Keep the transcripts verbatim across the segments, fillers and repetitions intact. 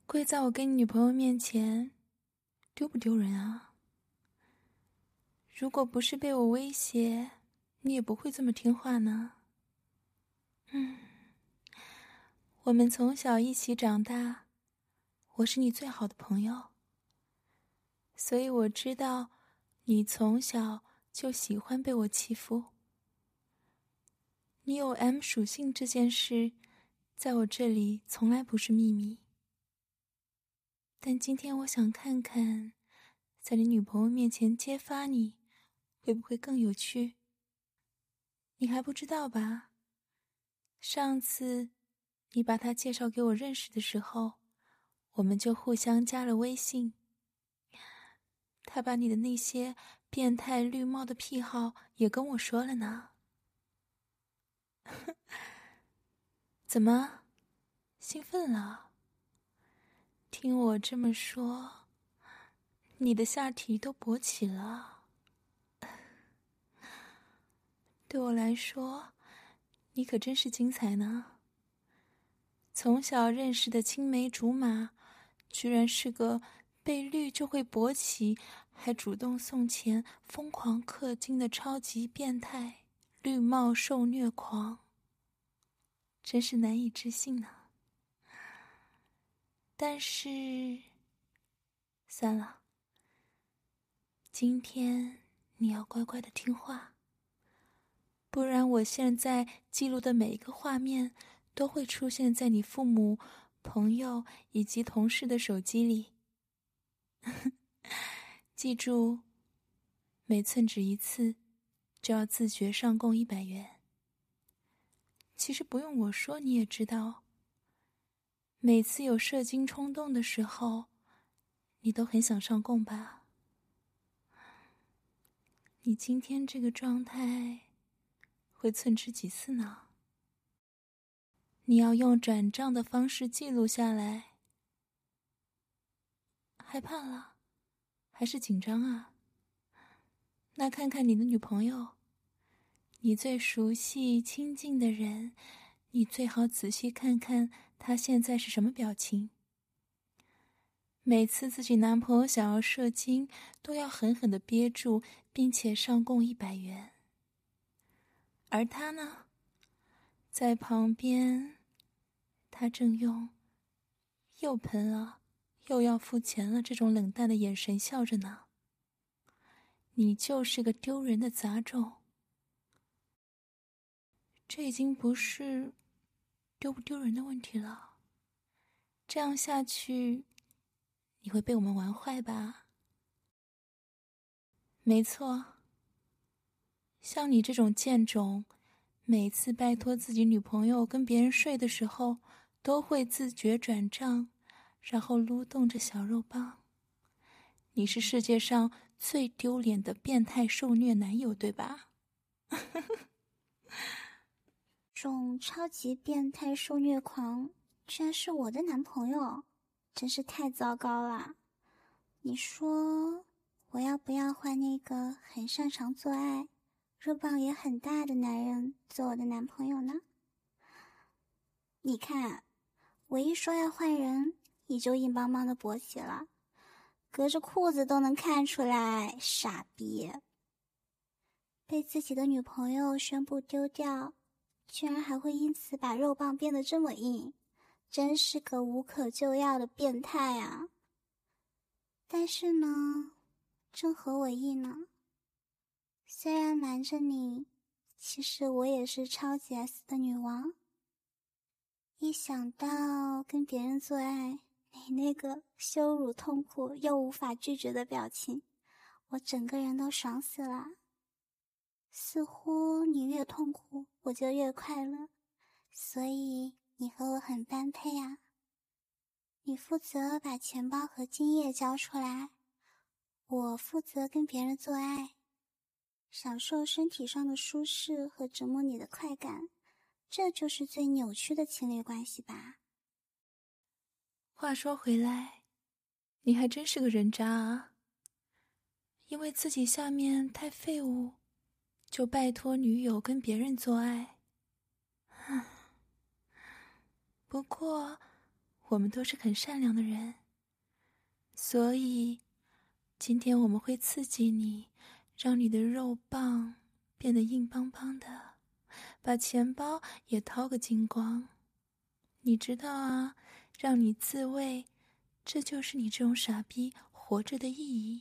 跪在我跟你女朋友面前，丢不丢人啊？如果不是被我威胁，你也不会这么听话呢。嗯，我们从小一起长大，我是你最好的朋友，所以我知道你从小就喜欢被我欺负。你有 M 属性这件事，在我这里从来不是秘密。但今天我想看看，在你女朋友面前揭发你，会不会更有趣？你还不知道吧？上次你把她介绍给我认识的时候，我们就互相加了微信。她把你的那些变态绿帽的癖好也跟我说了呢。怎么？兴奋了？听我这么说，你的下体都勃起了。对我来说，你可真是精彩呢。从小认识的青梅竹马，居然是个被绿就会勃起，还主动送钱、疯狂氪金的超级变态绿帽受虐狂，真是难以置信呢。但是，算了，今天你要乖乖的听话，不然我现在记录的每一个画面都会出现在你父母、朋友以及同事的手机里。记住，每寸指一次，就要自觉上供一百元。其实不用我说，你也知道，每次有射精冲动的时候，你都很想上供吧？你今天这个状态，会寸指几次呢？你要用转账的方式记录下来。害怕了？还是紧张啊？那看看你的女朋友，你最熟悉亲近的人，你最好仔细看看她现在是什么表情。每次自己男朋友想要射精，都要狠狠地憋住，并且上供一百元。而他呢，在旁边，他正用又喷了又要付钱了这种冷淡的眼神笑着呢。你就是个丢人的杂种。这已经不是丢不丢人的问题了，这样下去你会被我们玩坏吧？没错，像你这种贱种，每次拜托自己女朋友跟别人睡的时候，都会自觉转账，然后撸动着小肉棒。你是世界上最丢脸的变态受虐男友，对吧？ 种超级变态受虐狂居然是我的男朋友，真是太糟糕了。你说我要不要换那个很擅长做爱、肉棒也很大的男人做我的男朋友呢？你看，我一说要换人，你就硬邦邦的勃起了，隔着裤子都能看出来，傻逼。被自己的女朋友宣布丢掉，居然还会因此把肉棒变得这么硬，真是个无可救药的变态啊！但是呢，正合我意呢。虽然瞒着你，其实我也是超级 S 的女王。一想到跟别人做爱，你那个羞辱、痛苦又无法拒绝的表情，我整个人都爽死了。似乎你越痛苦，我就越快乐，所以你和我很般配啊。你负责把钱包和精液交出来，我负责跟别人做爱，享受身体上的舒适和折磨你的快感，这就是最扭曲的情侣关系吧。 话说回来，你还真是个人渣啊！因为自己下面太废物，就拜托女友跟别人做爱。不过我们都是很善良的人，所以今天我们会刺激你，让你的肉棒变得硬邦邦的，把钱包也掏个精光。你知道啊，让你自慰，这就是你这种傻逼活着的意义。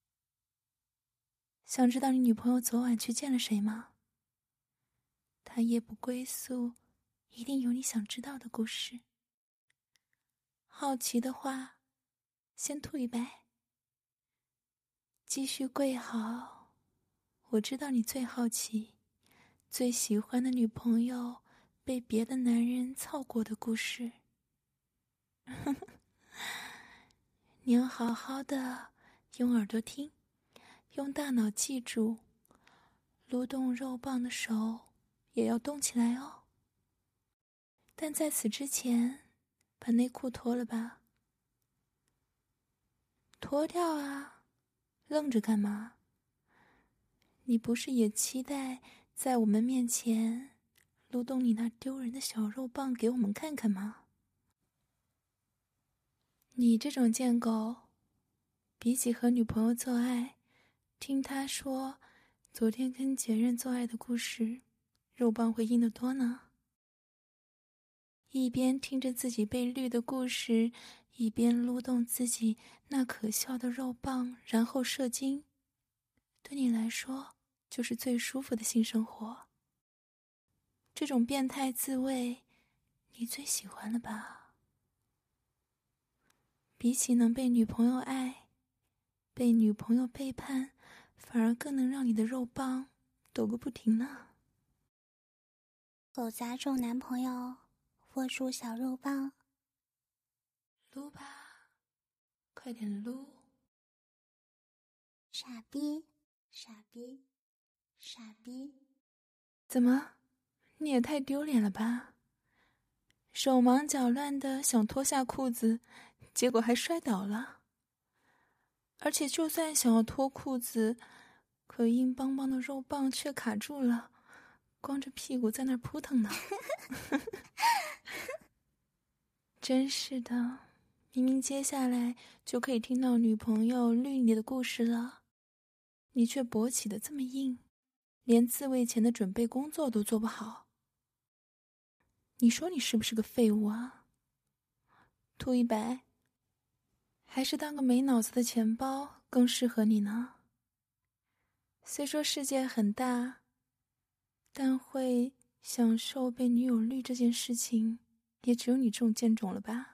想知道你女朋友昨晚去见了谁吗？她夜不归宿，一定有你想知道的故事。好奇的话，先吐一杯，继续跪好。我知道你最好奇，最喜欢的女朋友被别的男人操过的故事。你要好好的用耳朵听，用大脑记住，撸动肉棒的手也要动起来哦。但在此之前，把内裤脱了吧。脱掉啊，愣着干嘛？你不是也期待在我们面前撸动你那丢人的小肉棒给我们看看吗？你这种贱狗，比起和女朋友做爱，听她说昨天跟前任做爱的故事，肉棒会硬得多呢。一边听着自己被绿的故事，一边撸动自己那可笑的肉棒，然后射精，对你来说就是最舒服的性生活。这种变态自慰，你最喜欢了吧？比起能被女朋友爱，被女朋友背叛，反而更能让你的肉棒抖个不停呢。 狗杂种男朋友握住小肉棒， 撸吧，快点撸！ 傻逼，傻逼，傻逼！ 怎么，你也太丢脸了吧？手忙脚乱的想脱下裤子，结果还摔倒了。而且就算想要脱裤子，可硬邦邦的肉棒却卡住了，光着屁股在那儿扑腾呢。真是的，明明接下来就可以听到女朋友绿你的故事了，你却勃起的这么硬，连自慰前的准备工作都做不好。你说你是不是个废物啊？吐一百，还是当个没脑子的钱包更适合你呢？虽说世界很大，但会享受被女友绿这件事情，也只有你这种贱种了吧？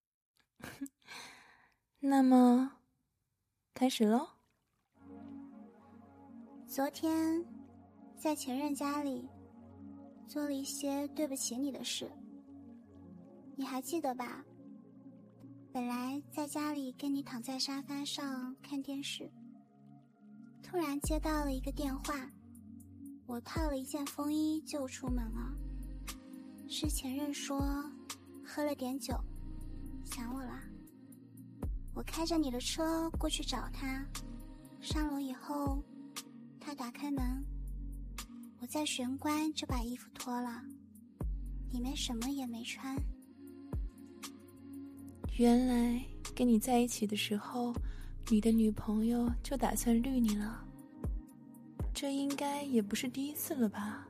那么，开始咯。 昨天在前任家里做了一些对不起你的事，你还记得吧？本来在家里跟你躺在沙发上看电视，突然接到了一个电话，我套了一件风衣就出门了。是前任说喝了点酒，想我了。我开着你的车过去找他，上楼以后他打开门，我在玄关就把衣服脱了，里面什么也没穿。 原来跟你在一起的时候，你的女朋友就打算绿你了，这应该也不是第一次了吧？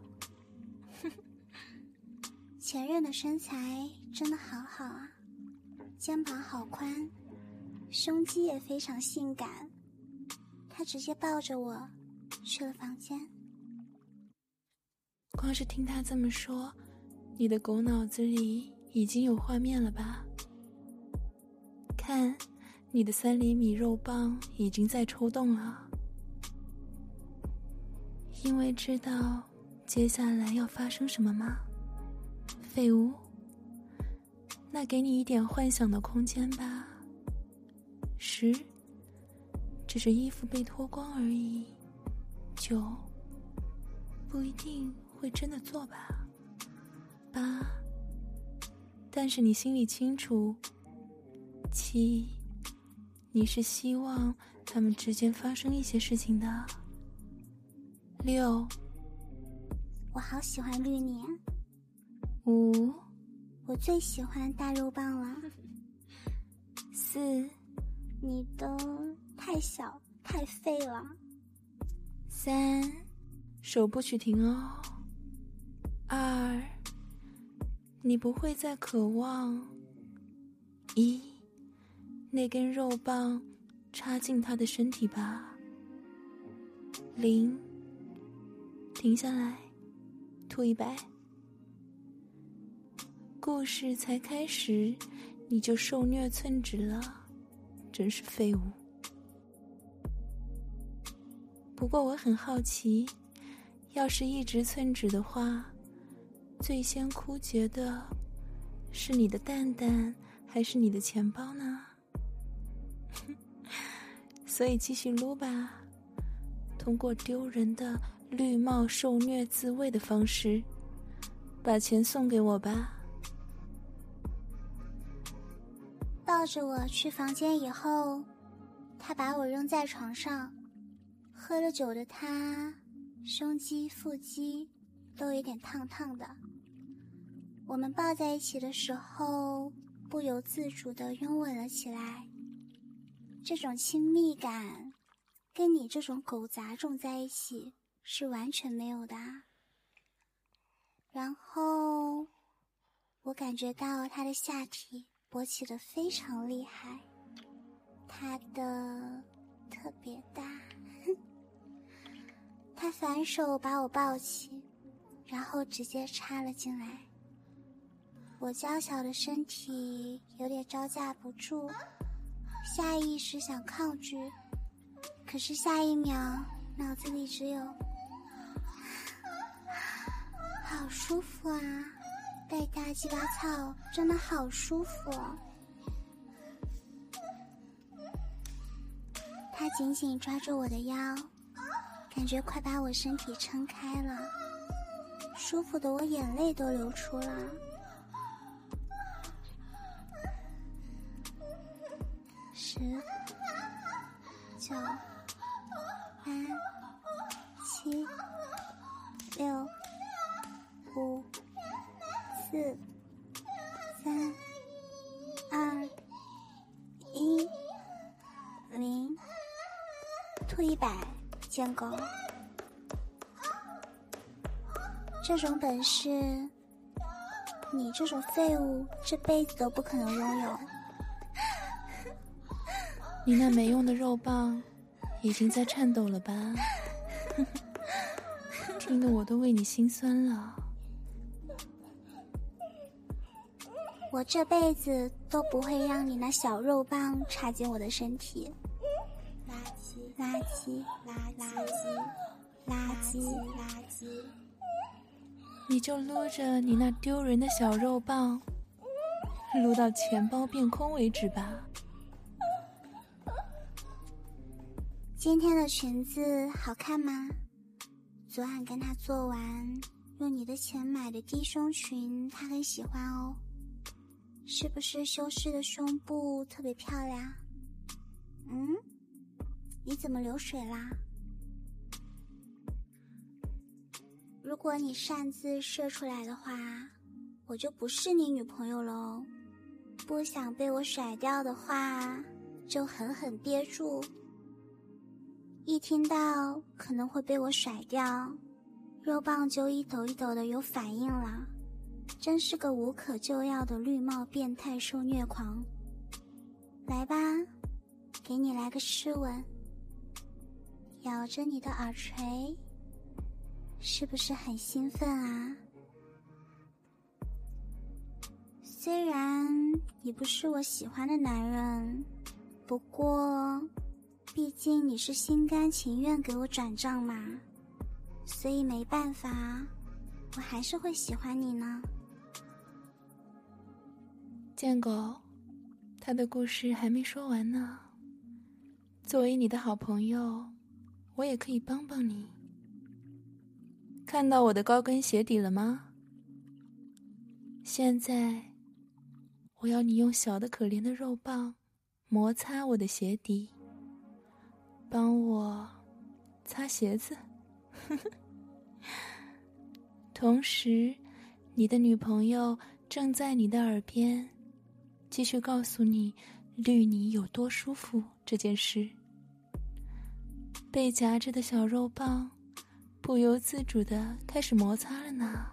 前任的身材真的好好啊，肩膀好宽，胸肌也非常性感，他直接抱着我去了房间。 光是听他这么说，你的狗脑子里已经有画面了吧？看，你的三厘米肉棒已经在抽动了。因为知道接下来要发生什么吗？废物，那给你一点幻想的空间吧。十，只是衣服被脱光而已。九，不一定会真的做吧。八，但是你心里清楚。七，你是希望他们之间发生一些事情的。六， 我好喜欢绿你。 五， 我最喜欢大肉棒了。 四， 你的太小太废了。 三，手不许停哦。二，你不会再渴望。一，那根肉棒插进他的身体吧。零，停下来，吐一百。故事才开始，你就受虐寸指了，真是废物。不过我很好奇，要是一直寸指的话，最先枯竭的是你的蛋蛋还是你的钱包呢？所以继续撸吧，通过丢人的绿帽受虐自慰的方式，把钱送给我吧。 抱着我去房间以后，他把我扔在床上。喝了酒的他，胸肌、腹肌都有点烫烫的。我们抱在一起的时候，不由自主地拥吻了起来。这种亲密感，跟你这种狗杂种在一起是完全没有的啊。然后，我感觉到他的下体勃起得非常厉害，他的特别大。他反手把我抱起，然后直接插了进来。我娇小的身体有点招架不住，下意识想抗拒，可是下一秒脑子里只有好舒服啊，带大鸡巴操真的好舒服哦。他紧紧抓住我的腰，感觉快把我身体撑开了，舒服的我眼泪都流出了。十、九、八、七、六、五、四、三、二、一、零，吐一百。贱狗，这种本事，你这种废物这辈子都不可能拥有。 你那没用的肉棒已经在颤抖了吧？听得我都为你心酸了。 我这辈子都不会让你那小肉棒插进我的身体。垃圾，垃圾，垃圾，垃圾，垃圾。 你就撸着你那丢人的小肉棒，撸到钱包变空为止吧。 今天的裙子好看吗？昨晚跟他做完，用你的钱买的低胸裙，他很喜欢哦。是不是修饰的胸部特别漂亮？嗯？你怎么流水啦？如果你擅自射出来的话，我就不是你女朋友喽。不想被我甩掉的话，就狠狠憋住。一听到可能会被我甩掉，肉棒就一抖一抖的有反应了，真是个无可救药的绿帽变态受虐狂。来吧，给你来个湿吻，咬着你的耳垂，是不是很兴奋啊？虽然你不是我喜欢的男人，不过毕竟你是心甘情愿给我转账嘛，所以没办法，我还是会喜欢你呢。 贱狗，他的故事还没说完呢。作为你的好朋友，我也可以帮帮你。看到我的高跟鞋底了吗？现在我要你用小的可怜的肉棒摩擦我的鞋底，帮我擦鞋子。同时你的女朋友正在你的耳边继续告诉你绿你有多舒服这件事。被夹着的小肉棒不由自主地开始摩擦了呢。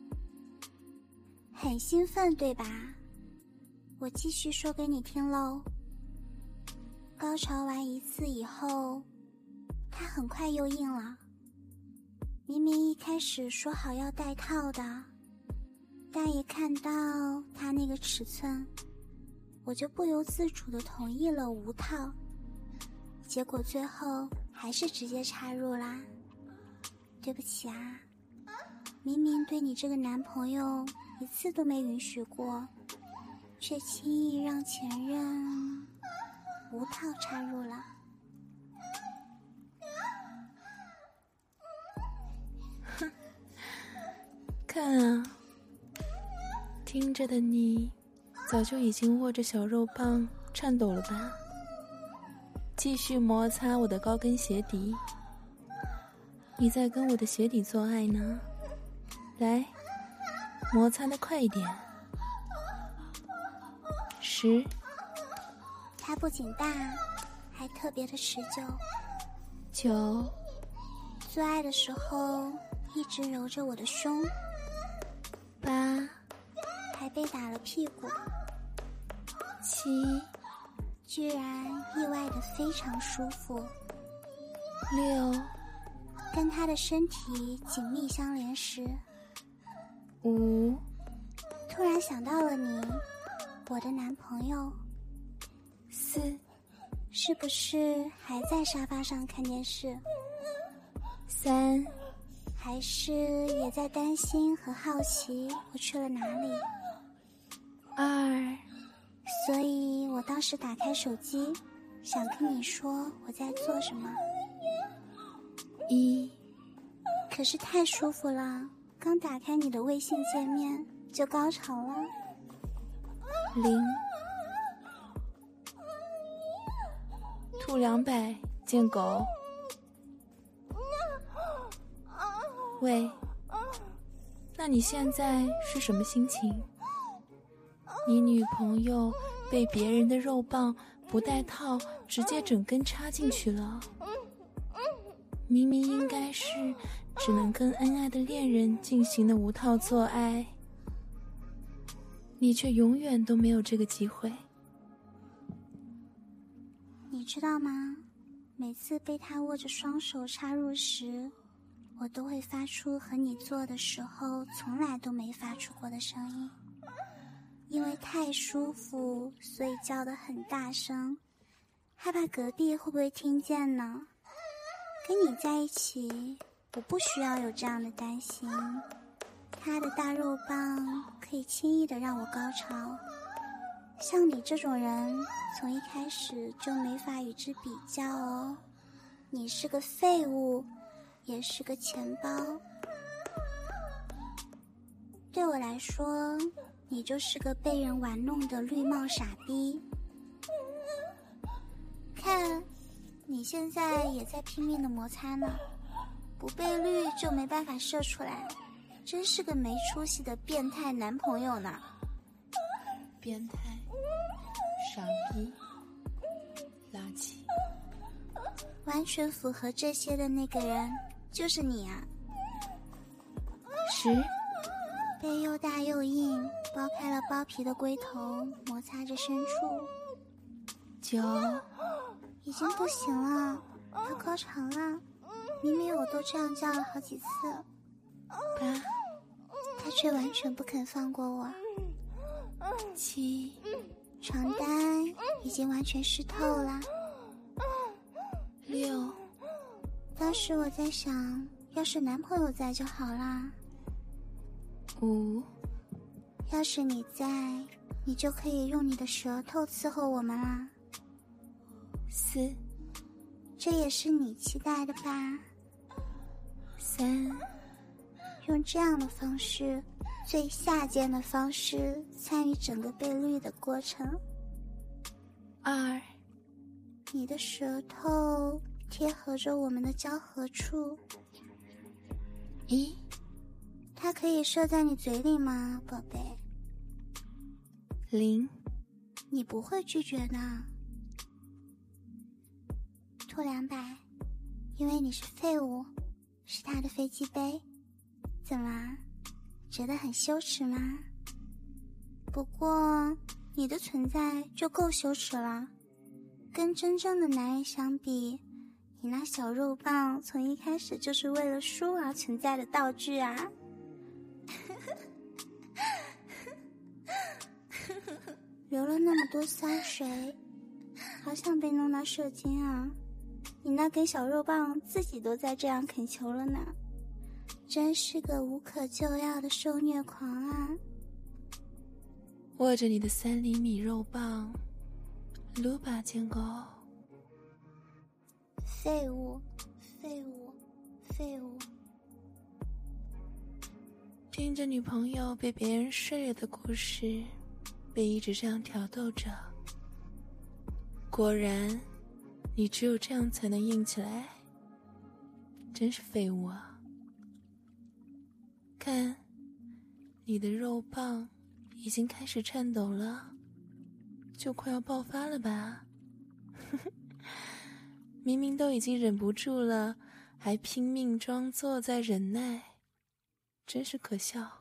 很兴奋对吧？我继续说给你听喽。高潮完一次以后，他很快又硬了。明明一开始说好要带套的，但一看到他那个尺寸，我就不由自主地同意了无套。结果最后还是直接插入啦。对不起啊，明明对你这个男朋友一次都没允许过，却轻易让前任无套插入了。 哼，看啊，听着的你早就已经握着小肉棒颤抖了吧？继续摩擦我的高跟鞋底，你在跟我的鞋底做爱呢？来，摩擦得快一点。十， 它不仅大，还特别的持久。 九， 做爱的时候一直揉着我的胸。 八， 还被打了屁股。 七， 居然意外的非常舒服。 六， 跟他的身体紧密相连时， 五， 突然想到了你，我的男朋友。 四， 是不是还在沙发上看电视？ 三， 还是也在担心和好奇我去了哪里？ 二， 所以我当时打开手机，想跟你说我在做什么。 一， 可是太舒服了，刚打开你的微信界面就高潮了。 零，吐两百，贱狗。喂，那你现在是什么心情？你女朋友被别人的肉棒不带套直接整根插进去了，明明应该是只能跟恩爱的恋人进行的无套做爱，你却永远都没有这个机会。 你知道吗？每次被他握着双手插入时，我都会发出和你做的时候从来都没发出过的声音。因为太舒服，所以叫得很大声，害怕隔壁会不会听见呢？跟你在一起，我不需要有这样的担心。他的大肉棒可以轻易地让我高潮。像你这种人，从一开始就没法与之比较哦。你是个废物，也是个钱包。对我来说，你就是个被人玩弄的绿帽傻逼。看，你现在也在拼命的摩擦呢，不被绿就没办法射出来，真是个没出息的变态男朋友呢。 变态，傻逼，垃圾， 完全符合这些的那个人就是你啊。 十， 被又大又硬剥开了包皮的龟头摩擦着深处。 九， 已经不行了，要高潮了，明明我都这样叫了好几次。 八， 他却完全不肯放过我。 七， 床单已经完全湿透了。 六， 当时我在想，要是男朋友在就好啦。 五， 要是你在，你就可以用你的舌头伺候我们啦。 四， 这也是你期待的吧？ 三， 用这样的方式，最下贱的方式，参与整个被绿的过程。 二， 你的舌头贴合着我们的交合处。 一， 它可以射在你嘴里吗，宝贝？ 零。 你不会拒绝的。兔两百，因为你是废物，是他的飞机杯，怎么，觉得很羞耻吗？不过，你的存在就够羞耻了。跟真正的男人相比，你那小肉棒从一开始就是为了输而存在的道具啊！流了那么多骚水，好想被弄到射精啊！你那根小肉棒自己都在这样恳求了呢，真是个无可救药的受虐狂啊！ 握着你的三厘米肉棒，撸吧贱狗！ 废物，废物，废物！ 听着女朋友被别人睡了的故事，被一直这样挑逗着。果然，你只有这样才能硬起来，真是废物啊！看，你的肉棒已经开始颤抖了，就快要爆发了吧？明明都已经忍不住了，还拼命装作在忍耐，真是可笑。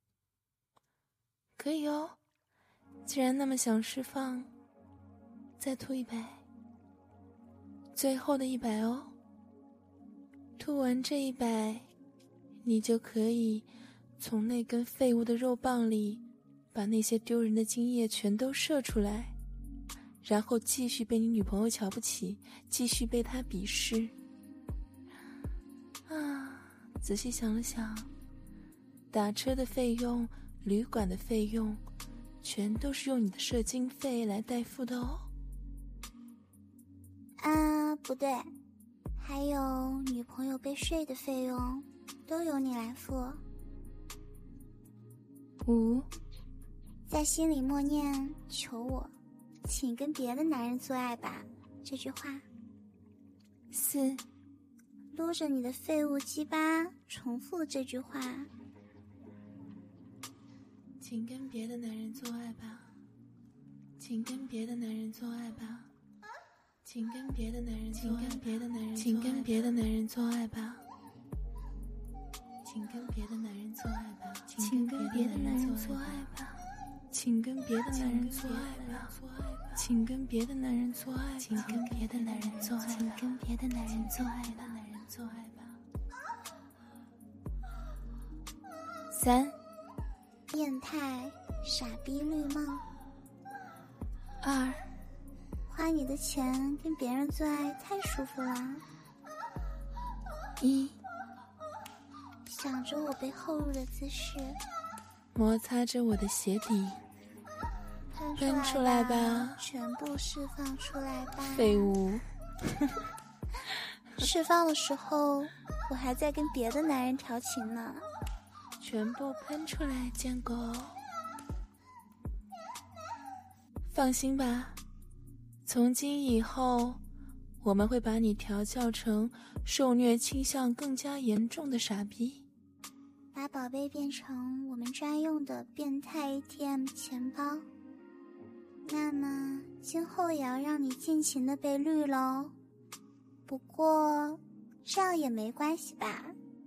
可以哦，既然那么想释放，再吐一百，最后的一百哦。吐完这一百，你就可以从那根废物的肉棒里把那些丢人的精液全都射出来，然后继续被你女朋友瞧不起，继续被她鄙视。啊，仔细想了想，打车的费用、旅馆的费用，全都是用你的射精费来代付的哦。 啊，不对，还有女朋友被睡的费用，都由你来付。 五， 在心里默念求我，请跟别的男人做爱吧这句话。 四， 撸着你的废物鸡巴重复这句话。 请跟别的男人做爱吧，请跟别的男人做爱吧，请跟别的男人做爱，请跟别的男人，请跟别的男人做爱吧，请跟别的男人做爱吧，请跟别的男人做爱吧，请跟别的男人做爱吧，请跟别的男人做爱，请跟别的男人做爱，请跟别的男人做爱吧，男人做爱吧。三， 变态傻逼绿帽。 二， 花你的钱跟别人做爱太舒服了。 一， 想着我被后入的姿势， 摩擦着我的鞋底， 喷出来吧， 全部释放出来吧， 废物！ 释放的时候，我还在跟别的男人调情呢。 全部喷出来，贱狗！放心吧，从今以后，我们会把你调教成受虐倾向更加严重的傻逼， 把宝贝变成我们专用的变态 A T M 钱包。那么今后也要让你尽情的被绿咯。不过这样也没关系吧，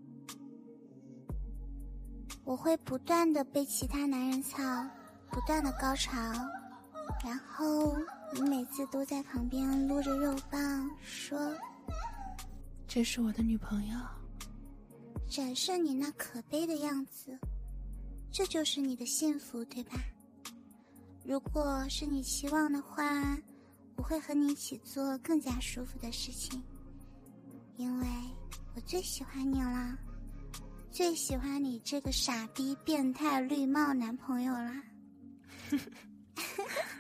我会不断的被其他男人操，不断的高潮，然后你每次都在旁边撸着肉棒说， 这是我的女朋友， 展示你那可悲的样子，这就是你的幸福，对吧？如果是你期望的话，我会和你一起做更加舒服的事情，因为我最喜欢你了，最喜欢你这个傻逼变态绿帽男朋友啦。